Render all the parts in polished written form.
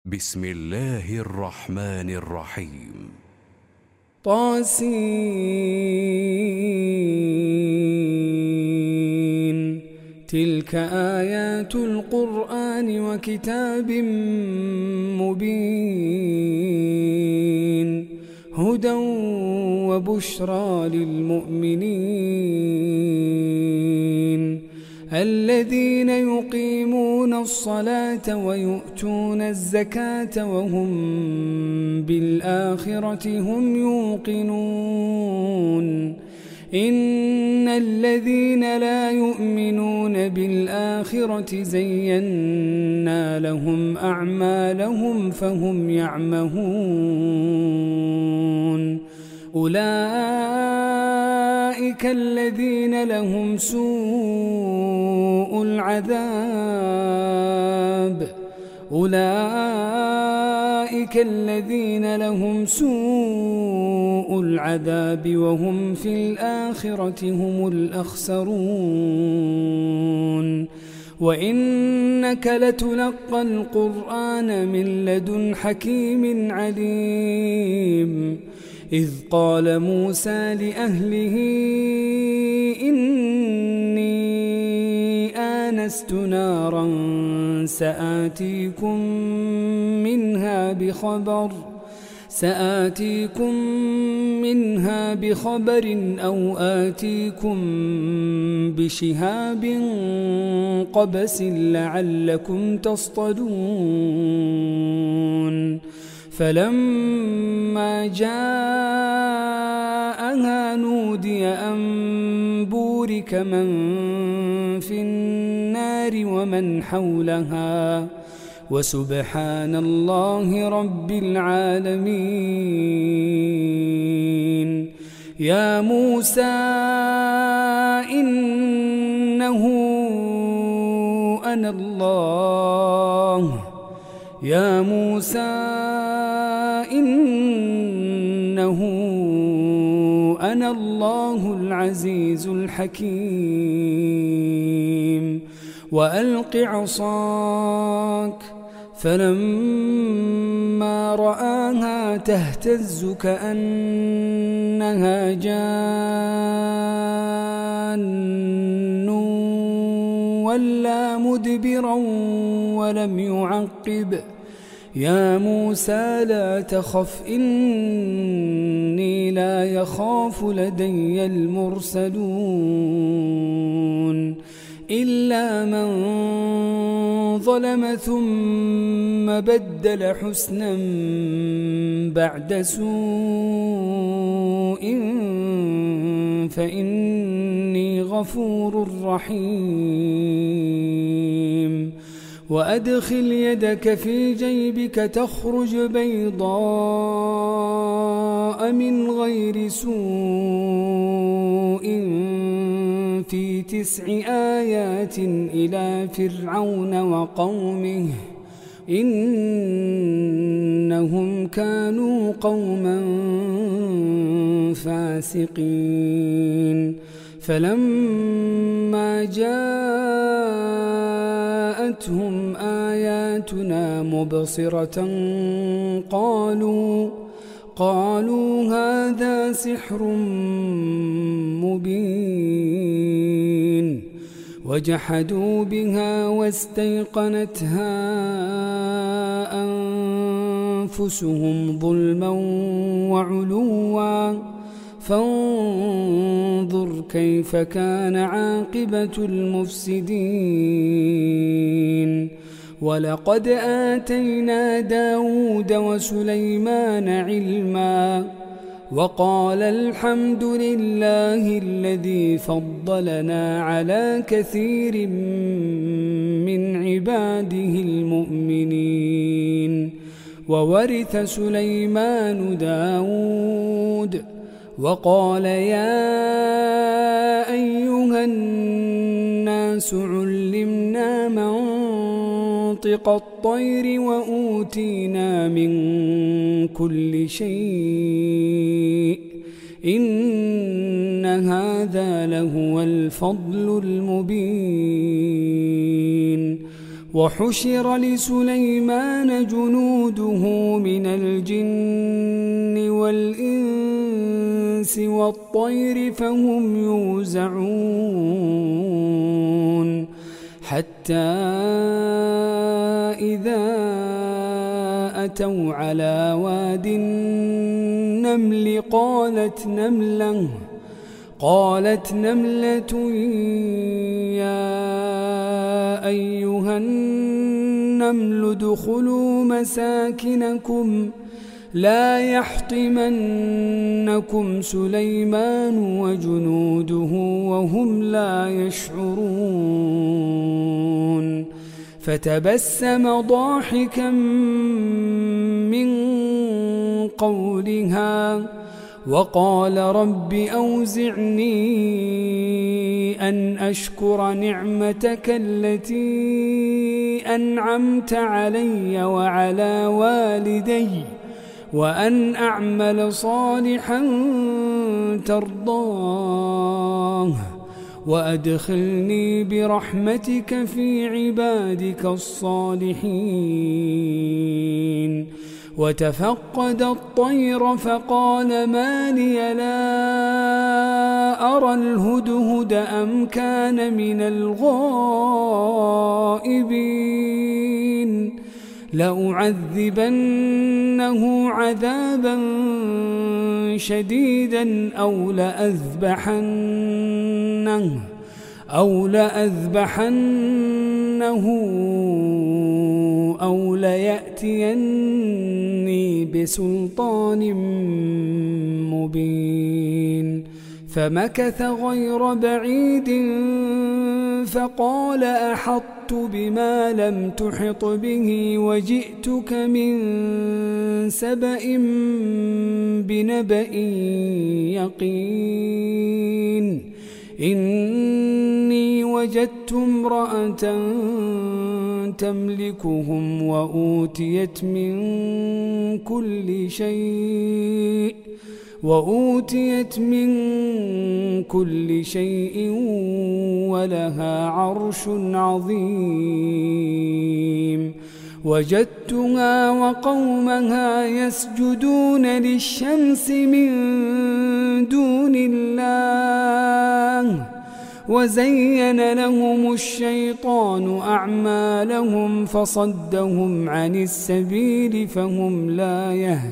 بسم الله الرحمن الرحيم. طاسين. تلك آيات القرآن وكتاب مبين هدى وبشرى للمؤمنين الذين يقيمون الصلاة ويؤتون الزكاة وهم بالآخرة هم يوقنون إن الذين لا يؤمنون بالآخرة زينا لهم أعمالهم فهم يعمهون أولئك الذين لهم سوء العذاب وهم في الآخرة هم الأخسرون وإنك لتلقى القرآن من لدن حكيم عليم إذ قال موسى لأهله إني آنست نارا سآتيكم منها بخبر أو آتيكم بشهاب قبس لعلكم تصطلون فلما جاءها نودي أن بورك من في النار ومن حولها وسبحان الله رب العالمين يا موسى إنه أنا الله العزيز الحكيم وألق عصاك فلما رآها تهتز كأنها جان ولا مدبرا ولم يعقب يا موسى لا تخف إني لا يخاف لدي المرسلون إلا من ظلم ثم بدل حسنا بعد سوء فإني غفور رحيم وأدخل يدك في جيبك تخرج بيضاء من غير سوء في 9 آيات إلى فرعون وقومه إنهم كانوا قوما فاسقين فلما جاءتهم آياتنا مبصرة قالوا هذا سحر مبين وجحدوا بها واستيقنتها أنفسهم ظلما وعلوا فانظر كيف كان عاقبة المفسدين ولقد آتينا داود وسليمان علما وقال الحمد لله الذي فضلنا على كثير من عباده المؤمنين وورث سليمان داود وقال يا أيها الناس علمنا منطق الطير وأوتينا من كل شيء إن هذا لهو الفضل المبين وحشر لسليمان جنوده من الجن والإنس والطير فهم يوزعون حتى إذا أتوا على واد النمل قالت نملة يا أيها النمل ادخلوا مساكنكم لا يحطمنكم سليمان وجنوده وهم لا يشعرون فتبسم ضاحكا من قولها وقال رب أوزعني أن أشكر نعمتك التي أنعمت علي وعلى والدي وأن أعمل صالحا ترضاه وأدخلني برحمتك في عبادك الصالحين وتفقد الطير فقال ما لي لا أرى الهدهد أم كان من الغائبين لأعذبنه عذابا شديدا أو لأذبحنه أو ليأتيني بسلطان مبين فمكث غير بعيد فقال أحطت بما لم تحط به وجئتك من سبأ بنبأ يقين إني وجدت امرأة تملكهم وأوتيت من كل شيء ولها عرش عظيم وجدتها وقومها يسجدون للشمس من دون الله وزين لهم الشيطان أعمالهم فصدهم عن السبيل فهم لا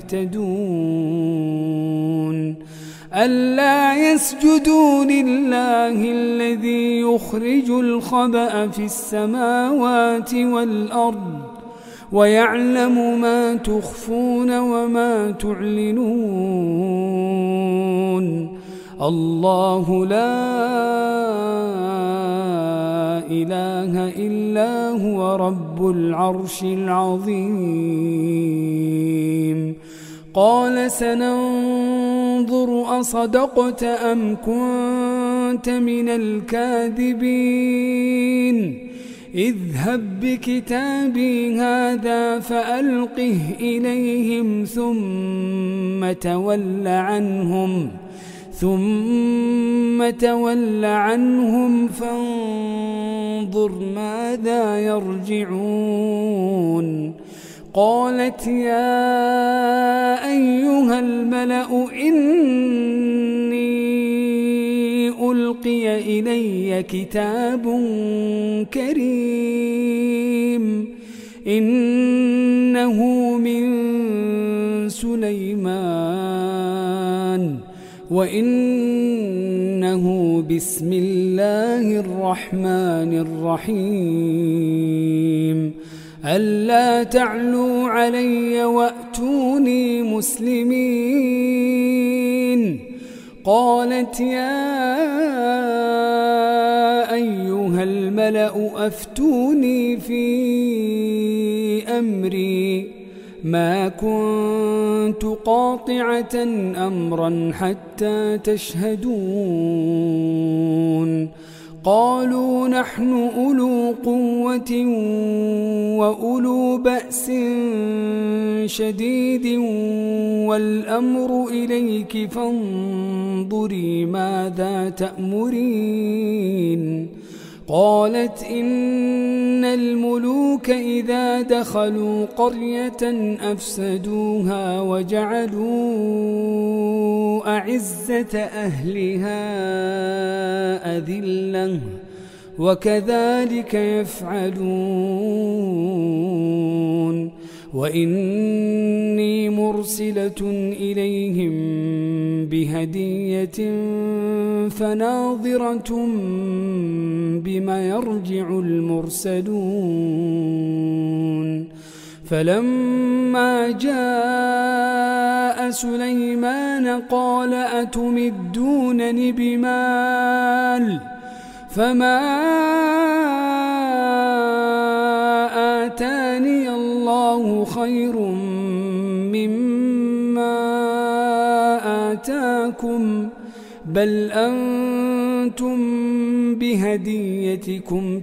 يهتدون ألا يسجدوا لله الذي يخرج الخبأ في السماوات والأرض ويعلم ما تخفون وما تعلنون الله لا إله إلا هو رب العرش العظيم قال سننظر أصدقت أم كنت من الكاذبين اذهب بكتابي هذا فألقه إليهم ثم تول عنهم فانظر ماذا يرجعون قالت يا أيها الملأ إني ألقي إلي كتاب كريم إنه من سليمان وإنه بسم الله الرحمن الرحيم ألا تعلوا علي وأتوني مسلمين قالت يا أيها الملأ أفتوني في أمري ما كنت قاطعة أمرا حتى تشهدون قالوا نحن أولو قوة وأولو بأس شديد والأمر إليك فانظري ماذا تأمرين قالت إن الملوك إذا دخلوا قرية أفسدوها وجعلوا أعزة أهلها أذلة وكذلك يفعلون وإني مرسلة إليهم بهدية فناظرة بما يرجع المرسلون فلما جاء سليمان قال أتمدونني بمال فما آتاني الله خير مما آتاكم بل أنتم بهديتكم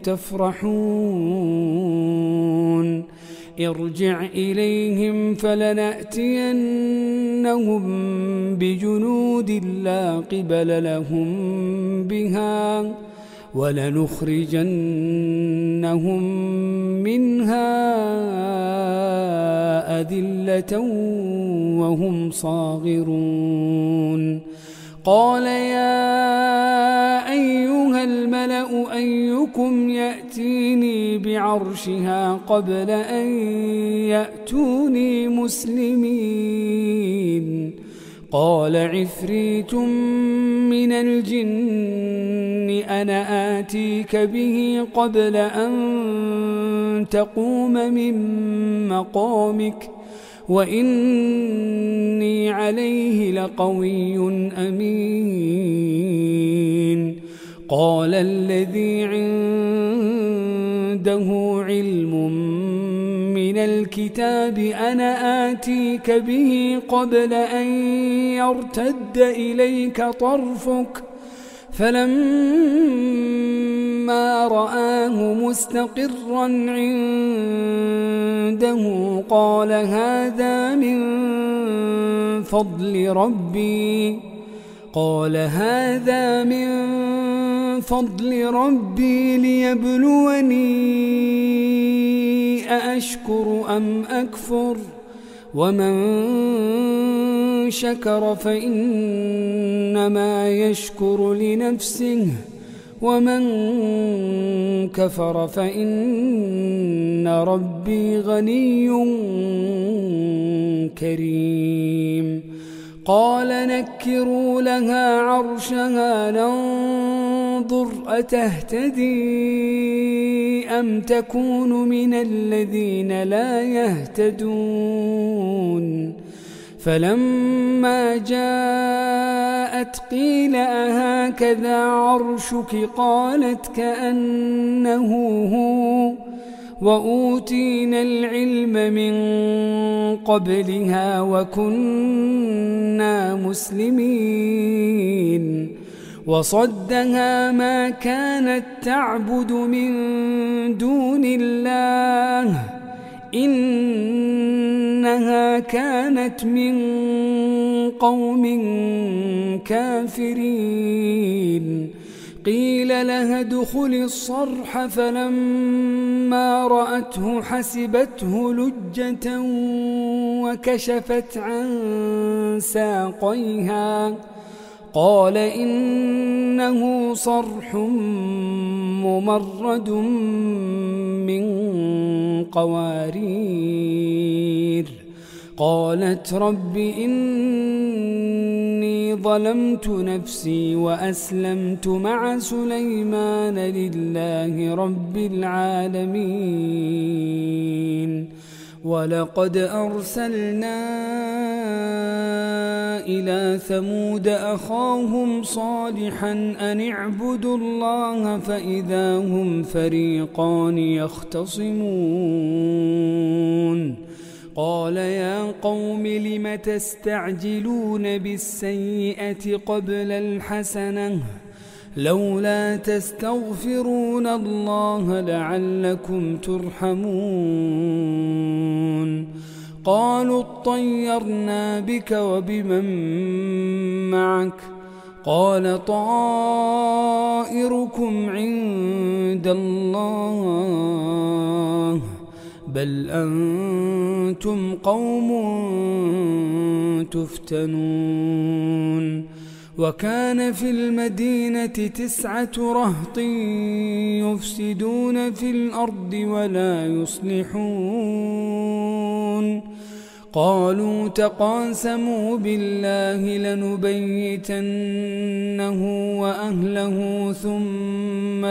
تفرحون ارجع إليهم فلنأتينهم بجنود لا قبل لهم بها ولنخرجنهم منها أذلة وهم صاغرون قال يا أيها الملأ أيكم يأتيني بعرشها قبل أن يأتوني مسلمين قال عفريت من الجن أنا آتيك به قبل أن تقوم من مقامك وإني عليه لقوي أمين قال الذي عنده علم من الكتاب أنا آتيك به قبل أن يرتد إليك طرفك فلما رآه مستقرا عنده قال هذا من فضل ربي ليبلوني أأشكر أم أكفر ومن شكر فإنما يشكر لنفسه ومن كفر فإن ربي غني كريم قال نكروا لها عرشها ننظر أتهتدي أم تكون من الذين لا يهتدون فلما جاءت قيل أهكذا عرشك قالت كأنه هو وأوتينا العلم من قبلها وكنا مسلمين وصدها ما كانت تعبد من دون الله إنها كانت من قوم كافرين قيل لها ادخل الصرح فلما رأته حسبته لجة وكشفت عن ساقيها قال إنه صرح ممرد من قوارير قالت رب إني ظلمت نفسي وأسلمت مع سليمان لله رب العالمين ولقد أرسلنا إلى ثمود أخاهم صالحا أن اعبدوا الله فإذا هم فريقان يختصمون قال يا قوم لم تستعجلون بالسيئة قبل الحسنة لولا تستغفرون الله لعلكم ترحمون قالوا اطيرنا بك وبمن معك قال طائركم عند الله بل أنتم قوم تفتنون وكان في المدينة 9 رهط يفسدون في الأرض ولا يصلحون قالوا تقاسموا بالله لنبيتنه وأهله ثم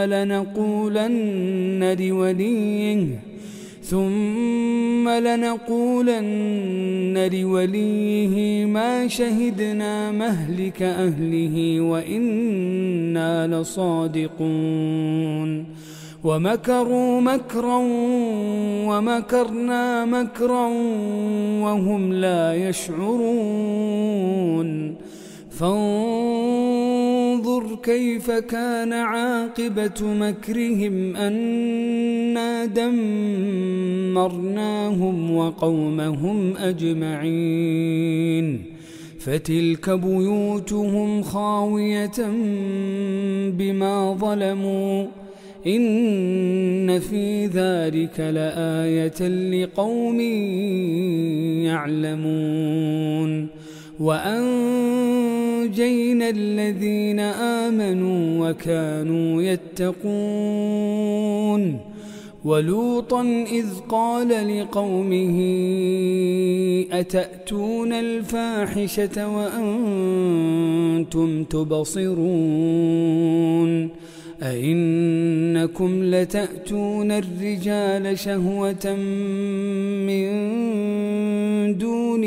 لنقولن لوليه ما شهدنا مهلك أهله وإنا لصادقون ومكروا مكرا ومكرنا مكرا وهم لا يشعرون فانظر كيف كان عاقبة مكرهم أنا دمرناهم وقومهم أجمعين فتلك بيوتهم خاوية بما ظلموا إن في ذلك لآية لقوم يعلمون وأنجينا الذين آمنوا وكانوا يتقون ولوطا إذ قال لقومه أتأتون الفاحشة وأنتم تبصرون أئنكم لتأتون الرجال شهوة من دون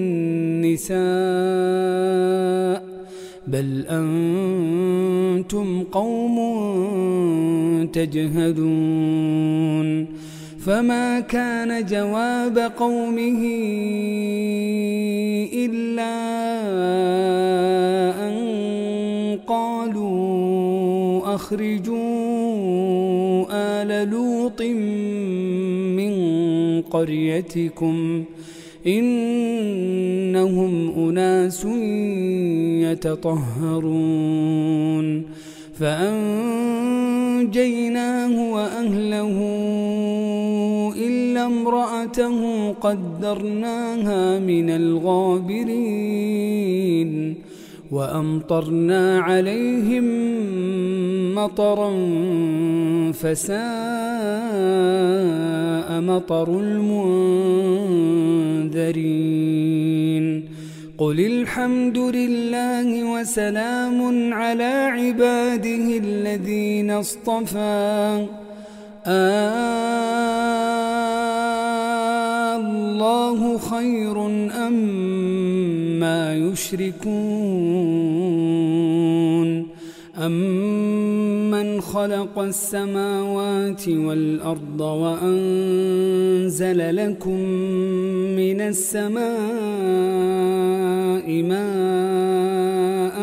النساء بل أنتم قوم تجهلون فما كان جواب قومه إلا أن قالوا أخرجوا آل لوط من قريتكم إنهم أناس يتطهرون فأنجيناه وأهله إلا امرأته قدرناها من الغابرين وأمطرنا عليهم مطرا فساء مطر المنذرين قل الحمد لله وسلام على عباده الذين اصطفى الله خير أما يشركون أمن خلق السماوات والأرض وأنزل لكم من السماء ماء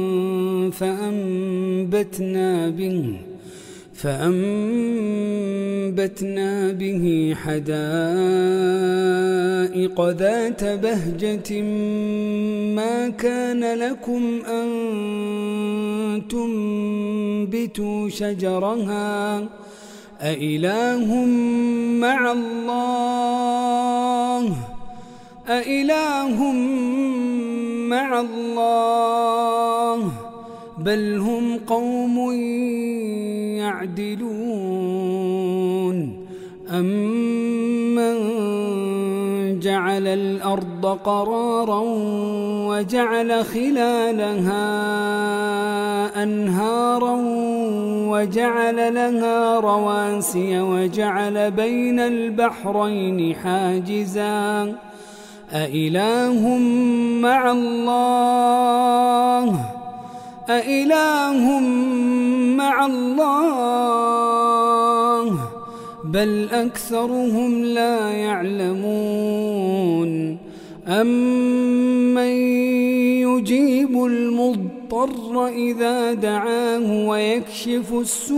فأنبتنا به حدائق ذات بهجة ما كان لكم أن تنبتوا شجرها أإله مع الله بل هم قوم يعدلون أمن جعل الأرض قرارا وجعل خلالها أنهارا وجعل لها رواسي وجعل بين البحرين حاجزا أإله مع الله بل أكثرهم لا يعلمون أمن يجيب المضطر إذا دعاه ويكشف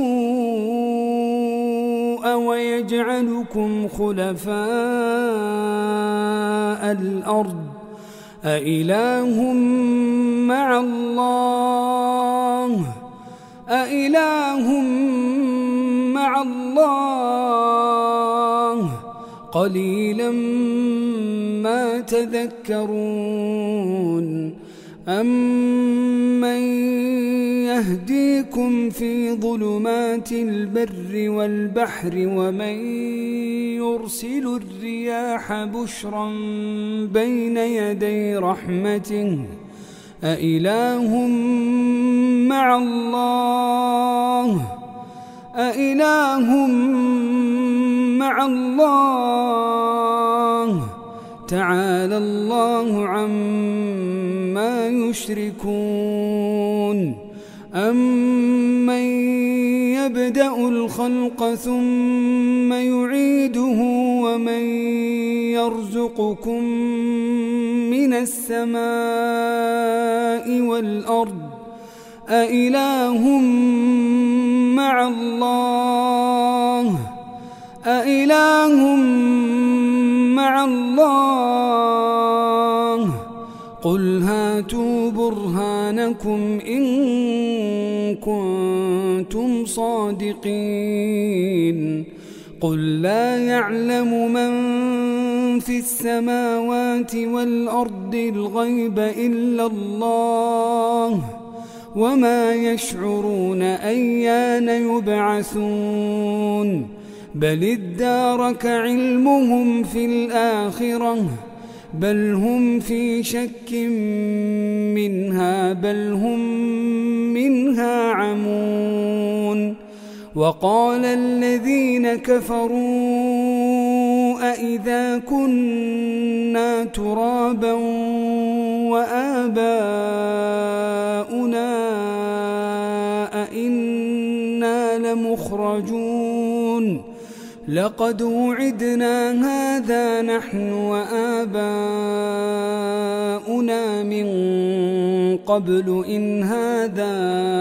السوء ويجعلكم خلفاء الأرض أإله مع الله أإله مع الله قليلا ما تذكرون أمن يهديكم في ظلمات البر والبحر ومن يرسل الرياح بشرا بين يدي رحمته أإله مع الله أإله مع الله تعالى الله عما يشركون أمن يبدأ الخلق ثم يعيده ومن يرزقكم من السماء والأرض أإله مع الله أإله مع الله قل هاتوا برهانكم إن كنتم صادقين قل لا يعلم من في السماوات والأرض الغيب إلا الله وما يشعرون أيان يبعثون بل ادارك علمهم في الآخرة بل هم في شك منها بل هم منها عمون وقال الذين كفروا أإذا كنا ترابا وآباؤنا أئنا لمخرجون لقد وعدنا هذا نحن وآباؤنا من قبل إن هذا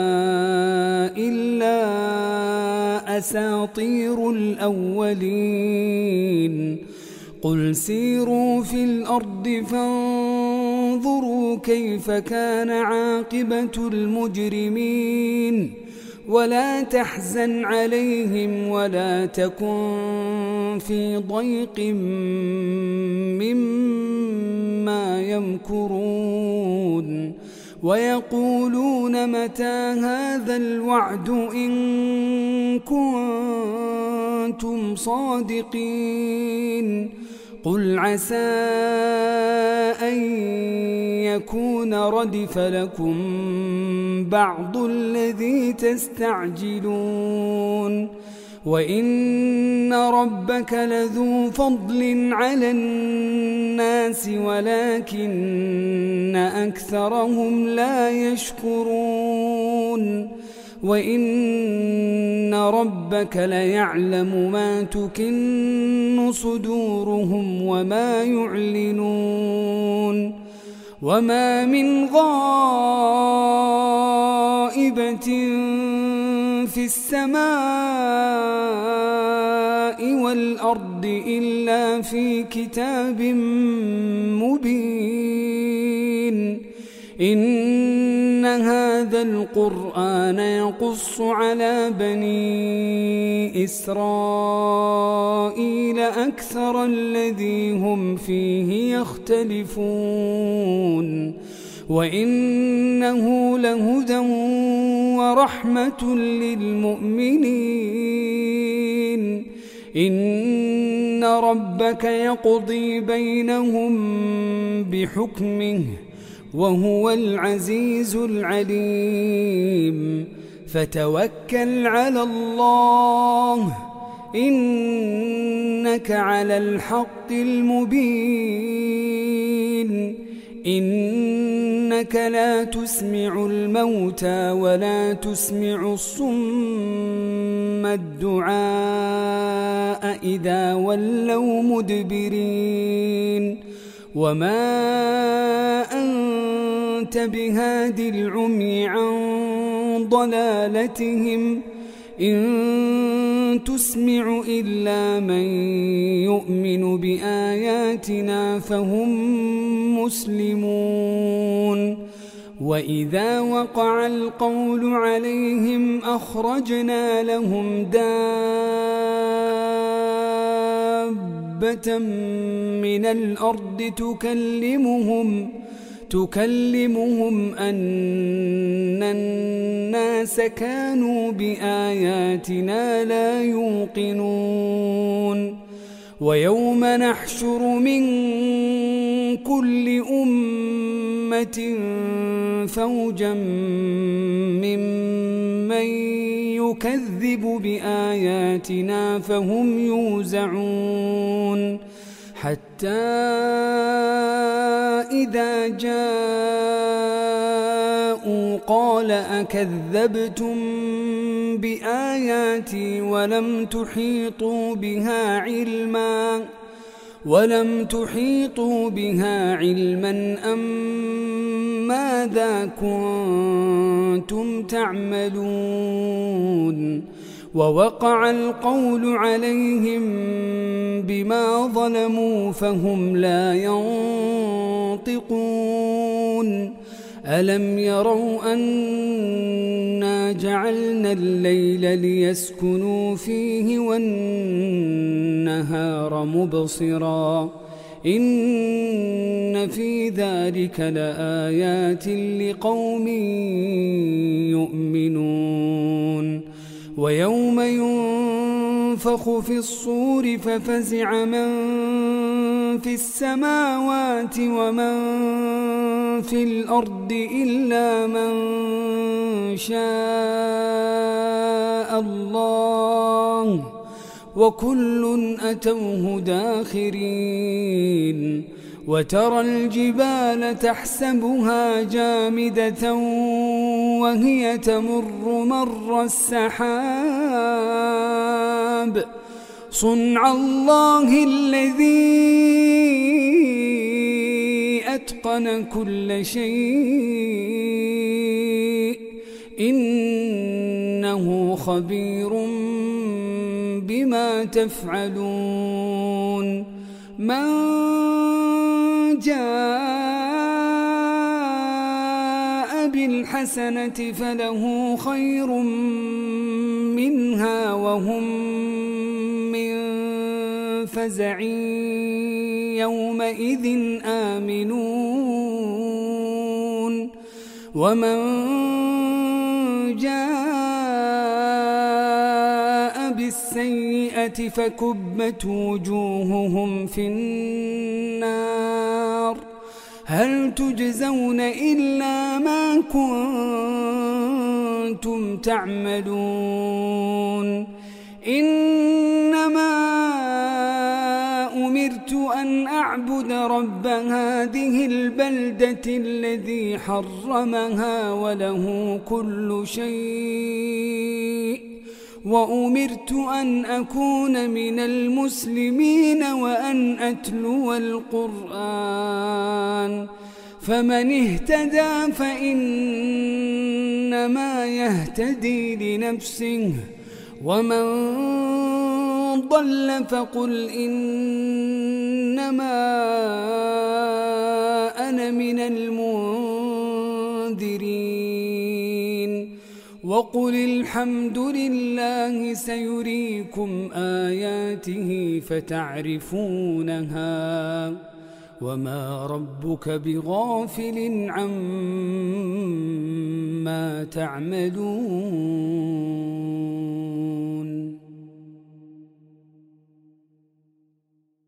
إلا أساطير الأولين قل سيروا في الأرض فانظروا كيف كان عاقبة المجرمين ولا تحزن عليهم ولا تكن في ضيق مما يمكرون ويقولون متى هذا الوعد إن كنتم صادقين قل عسى أن يكون ردف لكم بعض الذي تستعجلون وإن ربك لذو فضل على الناس ولكن أكثرهم لا يشكرون وإن ربك ليعلم ما تكن صدورهم وما يعلنون وما من غائبة في السماء والأرض إلا في كتاب مبين إن هذا القرآن يقص على بني إسرائيل أكثر الذي هم فيه يختلفون وإنه لهدى ورحمة للمؤمنين إن ربك يقضي بينهم بحكمه وهو العزيز العليم فتوكل على الله إنك على الحق المبين إنك لا تسمع الموتى ولا تسمع الصم الدعاء إذا ولوا مدبرين وما أنت بهاد العمي عن ضلالتهم إن تسمع إلا من يؤمن بآياتنا فهم مسلمون وإذا وقع القول عليهم أخرجنا لهم دابة من الأرض تكلمهم أن الناس كانوا بآياتنا لا يوقنون ويوم نحشر من كل أمة فوجا ممن يكذب بآياتنا فهم يوزعون حتى إذا جاءوا قال أكذبتم بآياتي ولم تحيطوا بها علما أم ماذا كنتم تعملون ووقع القول عليهم بما ظلموا فهم لا ينطقون ألم يروا أنا جعلنا الليل ليسكنوا فيه والنهار مبصرا إن في ذلك لآيات لقوم يؤمنون ويوم ينفخ في الصور ففزع من في السماوات ومن في الأرض إلا من شاء الله وكل أتوه داخرين وترى الجبال تحسبها جامدة وهي تمر مر السحاب صنع الله الذي أتقن كل شيء إنه خبير بما تفعلون من جاء بالحسنة فله خير منها وهم من فزع يومئذ آمنون ومن جاء بالسيئة فكبت وجوههم في النار هل تجزون إلا ما كنتم تعملون إنما أمرت أن أعبد رب هذه البلدة الذي حرمها وله كل شيء وأمرت أن أكون من المسلمين وأن أتلو القرآن فمن اهتدى فإنما يهتدي لنفسه ومن ضل فقل إنما أنا من المنذرين وقل الحمد لله سيريكم آياته فتعرفونها وما ربك بغافل عما تعملون